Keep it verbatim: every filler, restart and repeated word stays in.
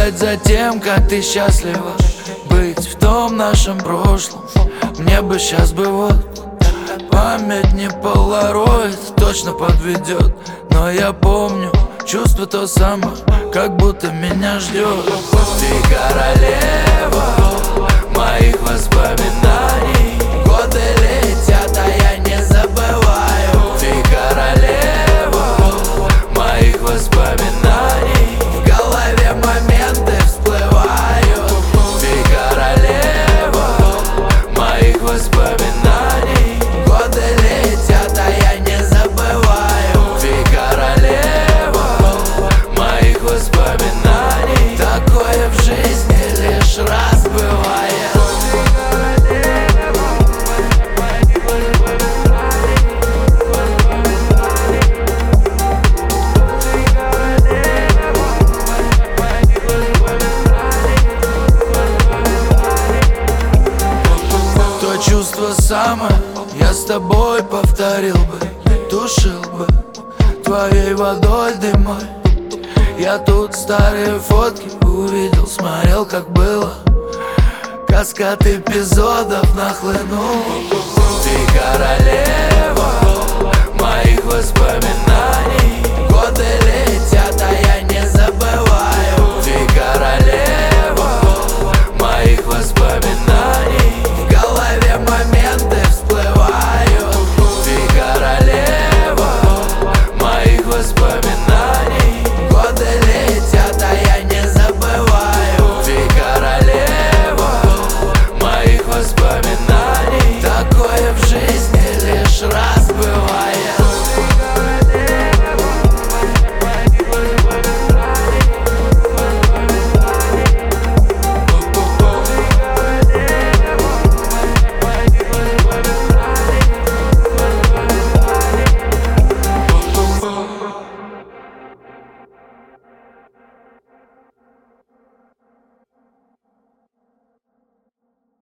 наблюдать за тем, как ты счастлива, быть в том нашем прошлом. Мне бы сейчас бы вот память не полароид, точно подведет. Но я помню чувство то самое, как будто меня ждет. Ты королева моих воспоминаний. Годы летят, а я не забываю. Ты королева моих воспоминаний. В голове моменты всплывают. Ты королева моих воспоминаний. Годы летят, а я не забываю. Ты королева моих воспоминаний. Такое в жизни лишь раз бывает. То чувство самое я с тобой повторил бы, тушил бы твоей водой дымой. Я тут старые фотки увидел, смотрел, как было. Каскад эпизодов нахлынул. Ты королева